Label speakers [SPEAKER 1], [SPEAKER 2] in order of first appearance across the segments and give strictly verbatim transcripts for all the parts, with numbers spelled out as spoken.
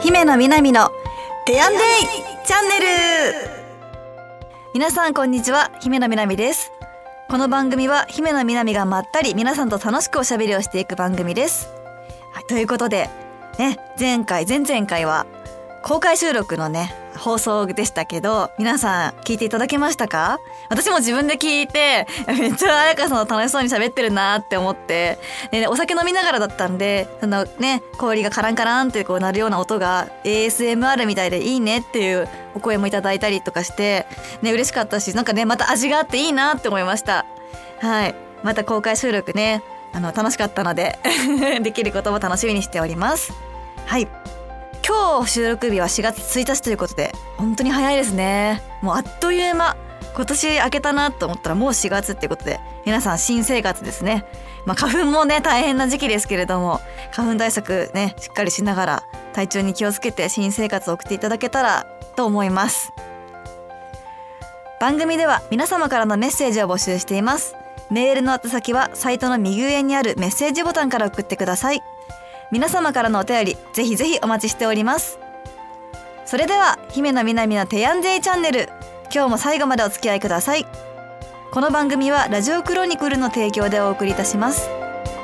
[SPEAKER 1] 姫野みなみのテアンデイチャンネル。皆さんこんにちは、姫野みなみです。この番組は姫野みなみがまったり皆さんと楽しくおしゃべりをしていく番組です。はい、ということでね、前回前々回は公開収録のね放送でしたけど、皆さん聞いていただけましたか？私も自分で聞いてめっちゃ彩香さんの楽しそうに喋ってるなって思って、でお酒飲みながらだったんで、そのね氷がカランカランってこう鳴るような音が エーエスエムアール みたいでいいねっていうお声もいただいたりとかしてね、嬉しかったし、なんかねまた味があっていいなって思いました。はい、また公開収録ねあの楽しかったのでできることも楽しみにしております。はい、今日収録日はしがつついたちということで本当に早いですね。もうあっという間、今年明けたなと思ったらもうしがつっていうことで、皆さん新生活ですね。まあ花粉もね大変な時期ですけれども、花粉対策ねしっかりしながら体調に気をつけて新生活を送っていただけたらと思います。番組では皆様からのメッセージを募集しています。メールの宛先はサイトの右上にあるメッセージボタンから送ってください。皆様からのお便りぜひぜひお待ちしております。それでは姫野みなみのテアンデイチャンネル、今日も最後までお付き合いください。この番組はラジオクロニクルの提供でお送りいたします。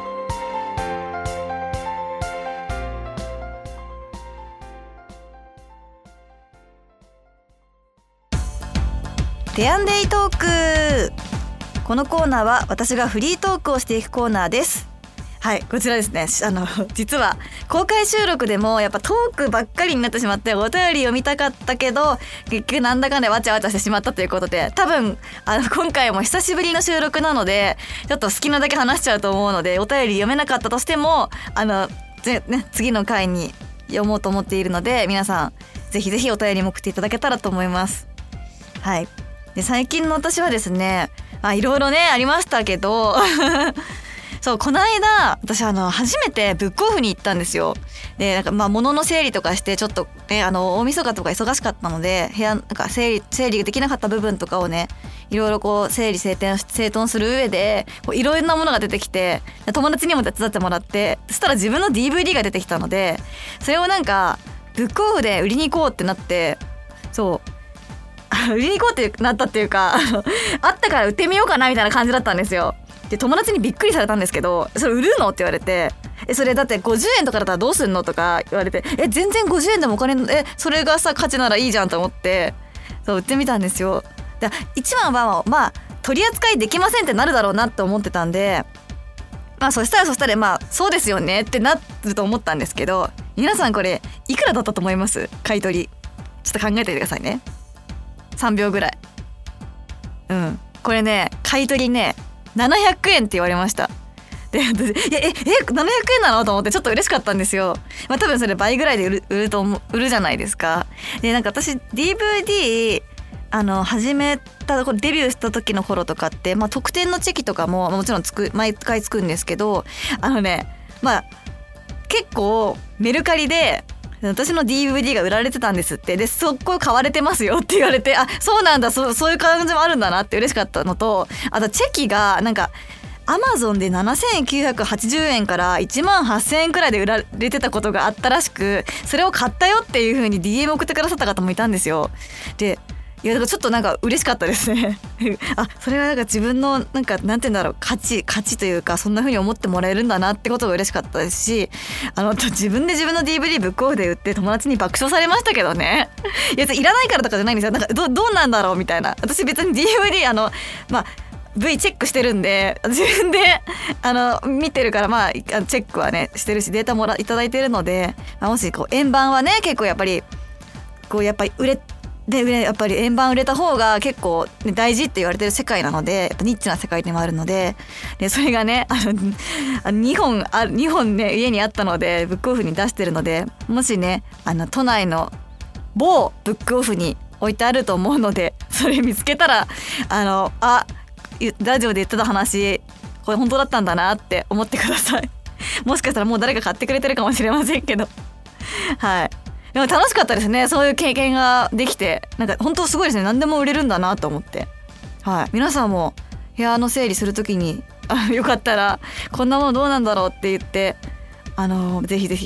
[SPEAKER 1] テアンデイトーク。このコーナーは私がフリートークをしていくコーナーです。はい、こちらですね、あの実は公開収録でもやっぱトークばっかりになってしまって、お便り読みたかったけど結局なんだかんだわちゃわちゃしてしまったということで、多分あの今回も久しぶりの収録なのでちょっと好きなだけ話しちゃうと思うので、お便り読めなかったとしてもあの、ぜね、次の回に読もうと思っているので、皆さんぜひぜひお便りも送っていただけたらと思います。はい、で最近の私はですね、あいろいろねありましたけどそう、この間私あの初めてブックオフに行ったんですよ。でなんかまあ物の整理とかしてちょっとねあの大晦日とか忙しかったので、部屋なんか整理整理ができなかった部分とかをねいろいろこう整理整頓整頓する上でいろいろなものが出てきて、友達にも手伝ってもらって、そしたら自分の ディーブイディー が出てきたので、それをなんかブックオフで売りに行こうってなって、そう売りに行こうってなったっていうかあったから売ってみようかなみたいな感じだったんですよ。で友達にびっくりされたんですけど、それ売るのって言われて、えそれだってごじゅうえんとかだったらどうすんのとか言われて、え全然ごじゅうえんでもお金えそれがさ価値ならいいじゃんと思って、そう売ってみたんですよ。で一番はまあ取り扱いできませんってなるだろうなって思ってたんで、まあそしたらそしたらまあそうですよねってなると思ったんですけど、皆さんこれいくらだったと思います？買い取りちょっと考えておいてくださいね。さんびょうぐらい。うんこれね買い取りねななひゃくえんって言われました。で私いやええななひゃくえんなのと思ってちょっと嬉しかったんですよ。まあ多分それ倍ぐらいで売る売ると思売るじゃないですか。でなんか私 ディーブイディー あの始めたデビューした時の頃とかって、まあ、特典のチェキとかももちろんつく毎回つくんですけど、あのねまあ結構メルカリで私の ディーブイディー が売られてたんですって。でそこ買われてますよって言われて、あそうなんだ、そ う, そういう感じもあるんだなって嬉しかったのと、あとチェキがなんかアマゾンでななせんきゅうひゃくはちじゅうえんからいちまんはっせんえんくらいで売られてたことがあったらしく、それを買ったよっていう風に ディーエム 送ってくださった方もいたんですよ。でいやだからちょっとなんか嬉しかったですねあそれはなんか自分のなんかなんて言うんだろう価値価値というか、そんな風に思ってもらえるんだなってことが嬉しかったですし、あの自分で自分の ディーブイディー ブックオフで売って友達に爆笑されましたけどねいやいらないからとかじゃないんですよ。なんか ど, どうなんだろうみたいな。私別に ディーブイディー あのまあV チェックしてるんで自分であの見てるから、まあチェックはねしてるしデータもらいただいてるので、まあ、もしこう円盤はね結構やっぱりこうやっぱり売れでやっぱり円盤売れた方が結構、ね、大事って言われてる世界なので、やっぱニッチな世界でもあるので、でそれがねあのあのにほんあにほんね家にあったのでブックオフに出してるので、もしねあの都内の某ブックオフに置いてあると思うので、それ見つけたらあのあラジオで言ってた話これ本当だったんだなって思ってくださいもしかしたらもう誰か買ってくれてるかもしれませんけどはいでも楽しかったですね。そういう経験ができて、なんか本当すごいですね。何でも売れるんだなと思って、はい、皆さんも部屋の整理するときにあよかったらこんなものどうなんだろうって言って、あのぜひぜひ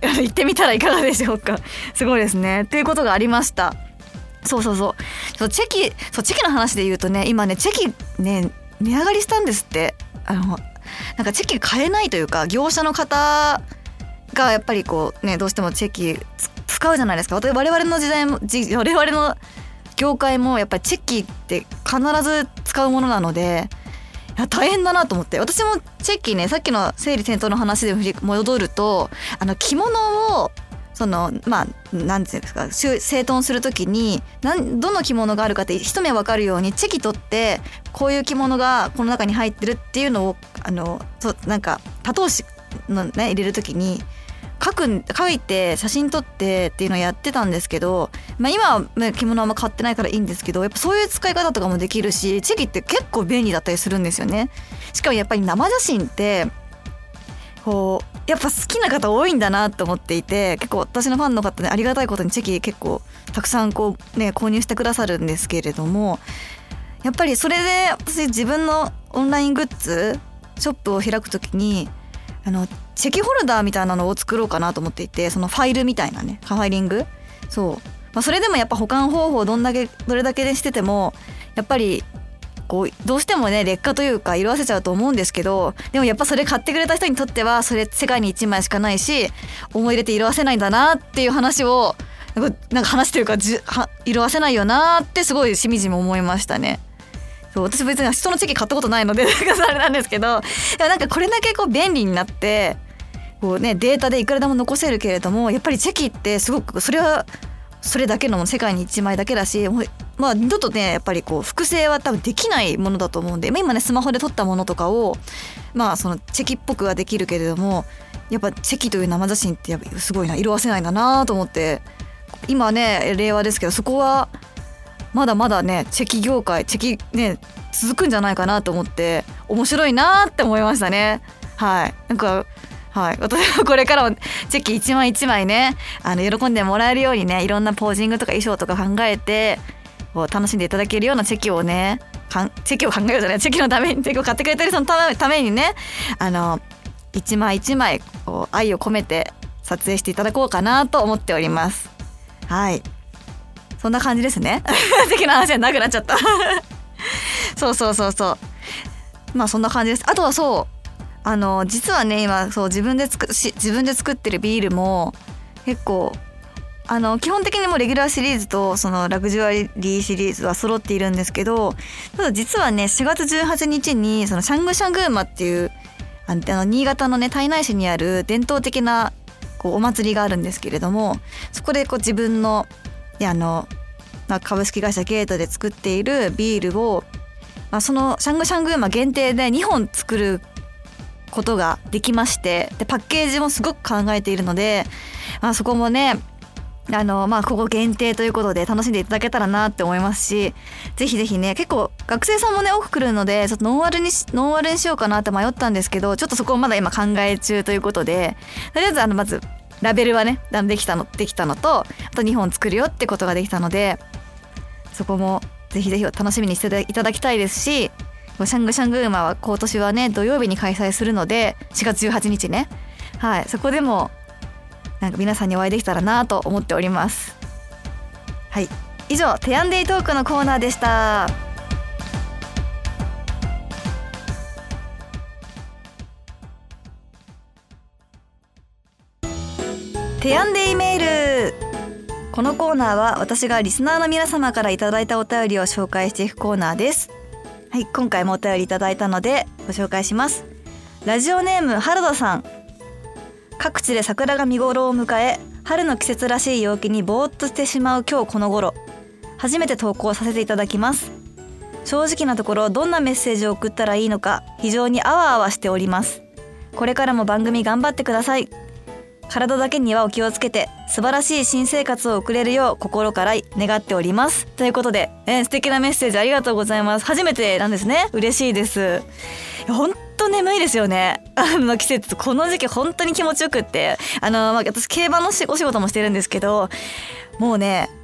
[SPEAKER 1] 行ってみたらいかがでしょうか。すごいですねっていうことがありました。そうそうそうそうチェキそうチェキの話で言うとね、今ねチェキね値上がりしたんですって。あのなんかチェキ買えないというか、業者の方がやっぱりこうねどうしてもチェキ使うじゃないですか。我々の時代も我々の業界もやっぱりチェキって必ず使うものなので、いや大変だなと思って、私もチェキね、さっきの整理整頓の話で戻ると、あの着物をそのまあなんていうんですか、整頓するときになんどの着物があるかって一目分かるようにチェキ取って、こういう着物がこの中に入ってるっていうのをあのそなんか多頭紙のね入れるときに書く書いて写真撮ってっていうのをやってたんですけど、まあ、今は、ね、着物あんま買ってないからいいんですけど、やっぱそういう使い方とかもできるし、チェキって結構便利だったりするんですよね。しかもやっぱり生写真ってこうやっぱ好きな方多いんだなと思っていて、結構私のファンの方ね、ありがたいことにチェキ結構たくさんこう、ね、購入してくださるんですけれども、やっぱりそれで私自分のオンライングッズショップを開くときにあのチェキホルダーみたいなのを作ろうかなと思っていて、そのファイルみたいなね、ファイリング、そう、まあ、それでもやっぱ保管方法どんだけどれだけでしててもやっぱりこうどうしてもね劣化というか色あせちゃうと思うんですけど、でもやっぱそれ買ってくれた人にとってはそれ世界にいちまいしかないし、思い入れて色あせないんだなっていう話をなんかなんか話というかじは色あせないよなってすごいしみじみ思いましたね。そう私別に人のチェキ買ったことないのでなんかあれなんですけど、なんかこれだけこう便利になってこう、ね、データでいくらでも残せるけれども、やっぱりチェキってすごくそれはそれだけの世界にいちまいだけだし、まあ二度とねやっぱりこう複製は多分できないものだと思うんで、まあ、今ねスマホで撮ったものとかをまあそのチェキっぽくはできるけれども、やっぱチェキという生写真ってやっぱすごいな、色あせないんだなと思って、今ね令和ですけどそこはまだまだねチェキ業界チェキね続くんじゃないかなと思って面白いなって思いましたね。はいなんかはい、私はこれからもチェキ一枚一枚ねあの喜んでもらえるようにね、いろんなポージングとか衣装とか考えてこう楽しんでいただけるようなチェキをねかんチェキを考えようじゃないチェキのためにチェキを買ってくれてる人のため、ためにねあの一枚一枚こう愛を込めて撮影していただこうかなと思っております。はいそんな感じですねチェキの話はなくなっちゃったそうそうそうそうまあそんな感じです。あとはそうあの実はね今そう自分で作し自分で作ってるビールも結構あの基本的にもレギュラーシリーズとそのラグジュアリーシリーズは揃っているんですけど、ただ実はねしがつじゅうはちにちにそのシャングシャングーマっていうあの新潟のね胎内市にある伝統的なこうお祭りがあるんですけれども、そこでこう自分のあの、まあ、株式会社ゲートで作っているビールを、まあ、そのシャングシャングーマ限定でにほん作ることができまして、でパッケージもすごく考えているので、まあ、そこもねあの、まあ、ここ限定ということで楽しんでいただけたらなって思いますし、ぜひぜひね結構学生さんもね多く来るのでちょっとノンアルにしノンアルにしようかなって迷ったんですけど、ちょっとそこをまだ今考え中ということで、とりあえずあのまずラベルはねできたのできたのと、あとにほん作るよってことができたので、そこもぜひぜひ楽しみにしていただきたいですし、シャングシャングーマは今年はね土曜日に開催するのでしがつじゅうはちにちね、はいそこでもなんか皆さんにお会いできたらなと思っております。はい以上テアンデイトークのコーナーでした。テアンデイメール、このコーナーは私がリスナーの皆様からいただいたお便りを紹介していくコーナーです。はい、今回もお便りいただいたのでご紹介します。ラジオネーム原田さん、各地で桜が見頃を迎え春の季節らしい陽気にぼーっとしてしまう今日この頃、初めて投稿させていただきます。正直なところどんなメッセージを送ったらいいのか非常にあわあわしております。これからも番組頑張ってください。体だけにはお気をつけて素晴らしい新生活を送れるよう心から願っております、ということで、えー、素敵なメッセージありがとうございます。初めてなんですね。嬉しいです。本当眠いですよね、あの季節。この時期本当に気持ちよくって、あの、まあ、私競馬のお仕事もしてるんですけど、もうね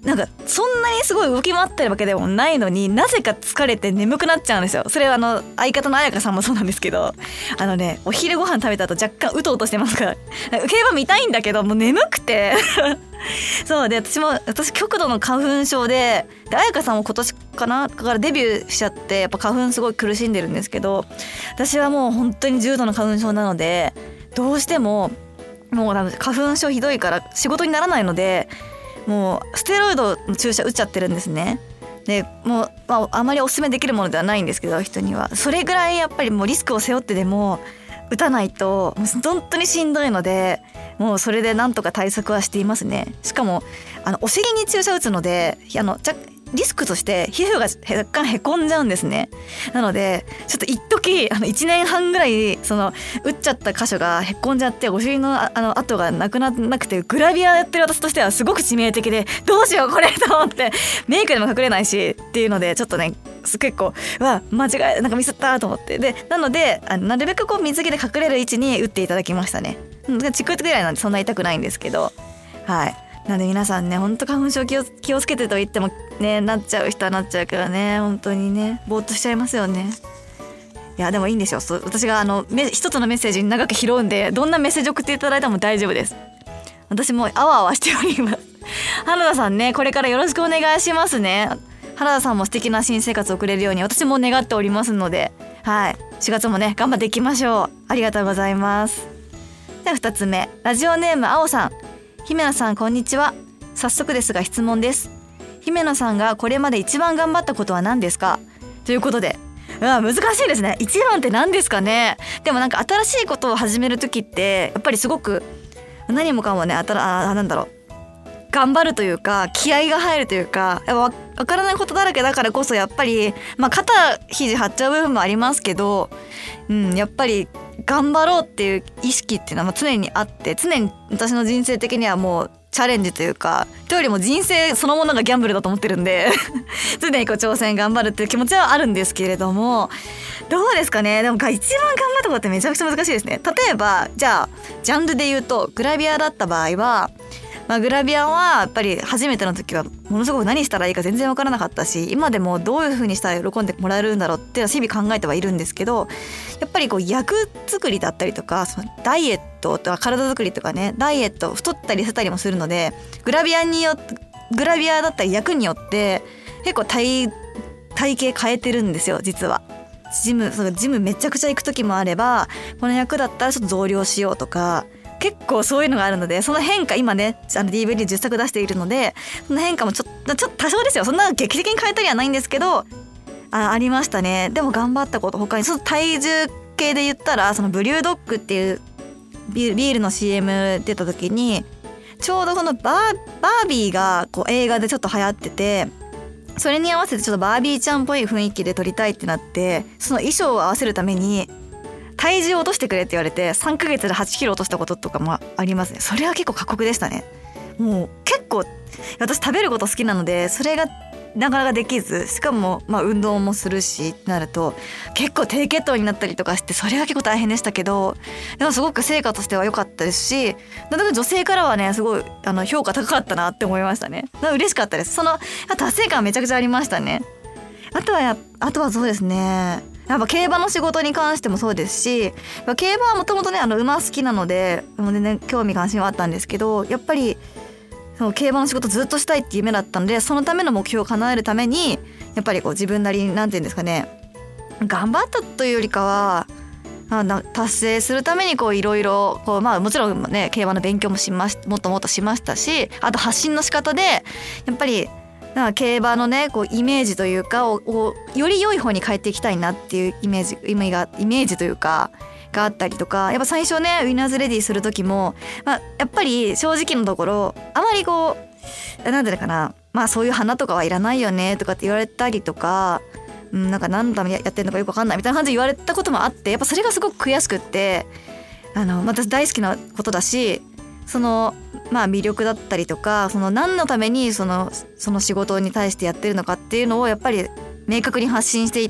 [SPEAKER 1] なんかそんなにすごい動き回ってるわけでもないのに、なぜか疲れて眠くなっちゃうんですよ。それはあの相方の彩香さんもそうなんですけど、あのねお昼ご飯食べた後若干うとうとしてますから、競馬見たいんだけどもう眠くてそうで、私も私極度の花粉症で、で彩香さんも今年かなからデビューしちゃって、やっぱ花粉すごい苦しんでるんですけど、私はもう本当に重度の花粉症なので、どうしてももう花粉症ひどいから仕事にならないので、もうステロイドの注射打っちゃってるんですね。でもう、まあ、あまりおすすめできるものではないんですけど、人にはそれぐらいやっぱりもうリスクを背負ってでも打たないともう本当にしんどいので、もうそれでなんとか対策はしていますね。しかもあのお尻に注射打つので、あのリスクとして皮膚が若干へこんじゃうんですね。なのでちょっと一時あのいちねんはんぐらいその打っちゃった箇所がへこんじゃって、お尻のあの跡がなくならなくて、グラビアやってる私としてはすごく致命的で、どうしようこれと思って、メイクでも隠れないしっていうので、ちょっとね結構わ間違えなんかミスったと思って、でなのであのなるべくこう水着で隠れる位置に打っていただきましたね。チクッとぐらいなんでそんな痛くないんですけど、はい。なので皆さんね、ほんと花粉症気を、気をつけてと言ってもね、なっちゃう人はなっちゃうからね、本当にねぼーっとしちゃいますよね。いやでもいいんですよ。そう、私があの一つのメッセージに長く拾うんで、どんなメッセージ送っていただいても大丈夫です。私もあわあわしております。原田さんね、これからよろしくお願いしますね。原田さんも素敵な新生活を送れるように私も願っておりますので、はい、しがつもね頑張っていきましょう。ありがとうございます。ではふたつめ、ラジオネームあおさん。姫野さんこんにちは。早速ですが質問です。姫野さんがこれまで一番頑張ったことは何ですか、ということで、うわ難しいですね。一番って何ですかね。でもなんか新しいことを始める時ってやっぱりすごく何もかもね、あたらあなんだろう頑張るというか気合が入るというか、わ分からないことだらけだからこそやっぱり、まあ、肩肘張っちゃう部分もありますけど、うん、やっぱり頑張ろうっていう意識っていうのは常にあって、常に私の人生的にはもうチャレンジというか、というよりも人生そのものがギャンブルだと思ってるんで常にこう挑戦頑張るっていう気持ちはあるんですけれども、どうですかね。でも一番頑張ったことってめちゃくちゃ難しいですね。例えばじゃあジャンルで言うとグラビアだった場合は、まあ、グラビアはやっぱり初めての時はものすごく何したらいいか全然分からなかったし、今でもどういう風にしたら喜んでもらえるんだろうっていうのは日々考えてはいるんですけど、やっぱりこう役作りだったりとか、そのダイエットとか体作りとかね、ダイエット太ったり痩せたりもするので、グラビアによってグラビアだったり役によって結構 体, 体型変えてるんですよ実は。ジムそのジムめちゃくちゃ行く時もあれば、この役だったらちょっと増量しようとか、結構そういうのがあるので、その変化今ねあの ディーブイディーじゅっさく出しているので、その変化もちょっとちょっと多少ですよ。そんな劇的に変えたりはないんですけど、あ, ありましたね。でも頑張ったこと他に、その体重計で言ったら、そのブリュードッグっていうビール、ビールの シーエム 出た時に、ちょうどこのバー、バービーがこう映画でちょっと流行ってて、それに合わせてちょっとバービーちゃんっぽい雰囲気で撮りたいってなって、その衣装を合わせるために体重を落としてくれって言われてさんかげつではちキロ落としたこととかもありますね。それは結構過酷でしたね。もう結構私食べること好きなので、それがなかなかできず、しかもまあ運動もするしってなると結構低血糖になったりとかして、それは結構大変でしたけど、でもすごく成果としては良かったですし、例えば女性からはねすごいあの評価高かったなって思いましたね。嬉しかったです。その達成感めちゃくちゃありましたね。あとはやあとはそうですね、やっぱ競馬の仕事に関してもそうですし、競馬はもともとねあの馬好きなので全然、ね、興味関心はあったんですけど、やっぱりその競馬の仕事ずっとしたいっていう夢だったので、そのための目標を叶えるためにやっぱりこう自分なりになんていうんですかね、頑張ったというよりかは達成するためにこういろいろこう、まあ、もちろんね競馬の勉強もしましもっともっとしましたし、あと発信の仕方でやっぱりなんか競馬のねこうイメージというかををより良い方に変えていきたいなっていうイメージイメージイメージというかがあったりとか、やっぱ最初ねウィナーズレディする時も、まあ、やっぱり正直のところあまりこうなんていうのかな、まあそういう花とかはいらないよねとかって言われたりとか、うん、なんか何のためにやってんのかよく分かんないみたいな感じで言われたこともあって、やっぱそれがすごく悔しくって、あの私大好きなことだし、そのまあ魅力だったりとか、その何のためにそのその仕事に対してやってるのかっていうのをやっぱり明確に発信していって、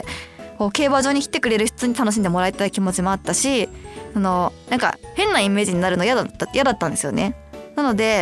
[SPEAKER 1] こう競馬場に来てくれる人に楽しんでもらいたい気持ちもあったし、そのなんか変なイメージになるの嫌だった嫌だったんですよね。なので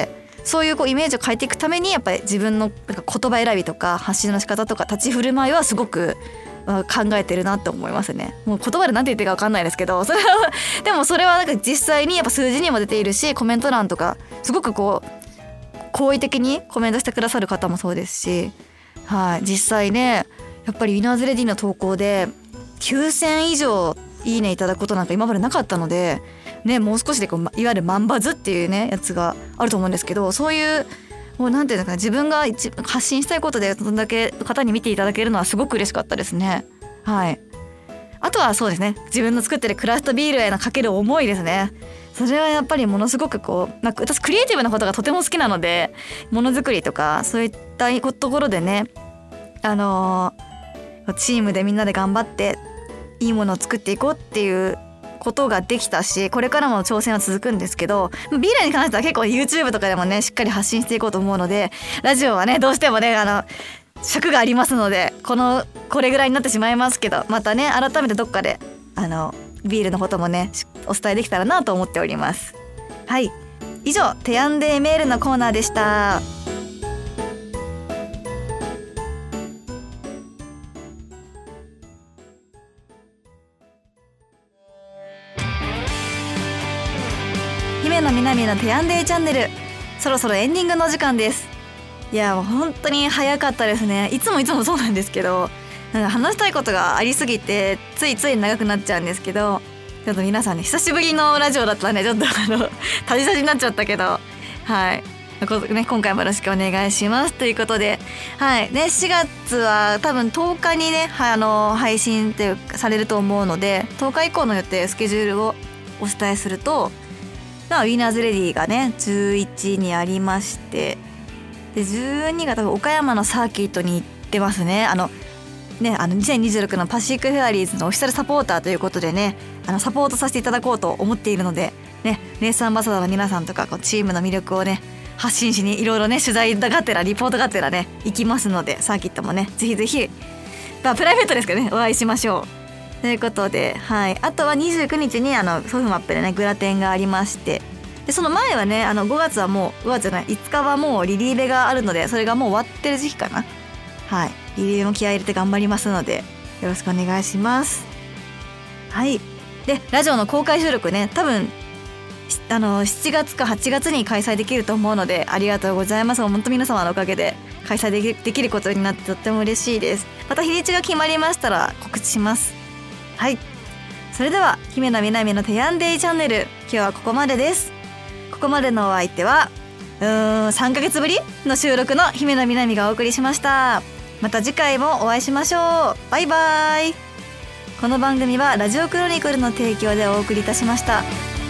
[SPEAKER 1] そういうこうイメージを変えていくためにやっぱり自分のなんか言葉選びとか発信の仕方とか立ち振る舞いはすごく考えてるなって思いますね。もう言葉で何て言ってるか分かんないですけど、それはでもそれはなんか実際にやっぱ数字にも出ているし、コメント欄とかすごくこう好意的にコメントしてくださる方もそうですし、はい、実際ねやっぱりウィナーズレディの投稿できゅうせん以上いいねいただくことなんか今までなかったので、ね、もう少しでこういわゆる万バズっていうねやつがあると思うんですけど、そういうもうなんていうのかな、自分が一発信したいことでそれだけ方に見ていただけるのはすごく嬉しかったですね。はい。あとはそうですね、自分の作ってるクラフトビールへのかける思いですね。それはやっぱりものすごくこうなんか私クリエイティブなことがとても好きなので、ものづくりとかそういったところでね、あのー、チームでみんなで頑張っていいものを作っていこうっていうことができたし、これからも挑戦は続くんですけど、ビールに関しては結構 YouTube とかでもねしっかり発信していこうと思うので、ラジオはねどうしてもねあの尺がありますので、このこれぐらいになってしまいますけど、またね改めてどっかであのビールのこともねお伝えできたらなと思っております。はい、以上テアンデーメールのコーナーでした。姫野みなみのテアンデーチャンネル、そろそろエンディングの時間です。いやもう本当に早かったですね。いつもいつもそうなんですけど、なんか話したいことがありすぎてついつい長くなっちゃうんですけど、ちょっと皆さんね久しぶりのラジオだったらねちょっとあのタジタジになっちゃったけど、はい、ね、今回もよろしくお願いしますということで、はいね、しがつは多分とおかにねはあの配信ってされると思うので、とおか以降の予定スケジュールをお伝えすると、まあ、ウィナーズレディがねじゅういちにありまして、でじゅうにが多分岡山のサーキットに行ってますね。あのねあのにせんにじゅうろくのパシフィックフェアリーズのオフィシャルサポーターということでね、あのサポートさせていただこうと思っているので、ね、レースアンバサダーの皆さんとかこうチームの魅力をね発信しにいろいろね取材がてらリポートがてらね行きますので、サーキットもねぜひぜひ、まあ、プライベートですけどねお会いしましょうということで、はい、あとはにじゅうくにちにあのソフマップでねグラテンがありまして、でその前はねあのごがつはもうごがつじゃないいつかはもうリリーベがあるので、それがもう終わってる時期かな。はい、リリーベも気合い入れて頑張りますのでよろしくお願いします。はい、でラジオの公開収録ね多分あのしちがつかはちがつに開催できると思うので、ありがとうございます。本当皆様のおかげで開催でき、できることになってとっても嬉しいです。また日にちが決まりましたら告知します。はい、それでは姫野みなみのテアンデイチャンネル、今日はここまでです。ここまでのお相手はうーんさんかげつぶりの収録の姫野みなみがお送りしました。また次回もお会いしましょう。バイバイ。この番組はラジオクロニクルの提供でお送りいたしました。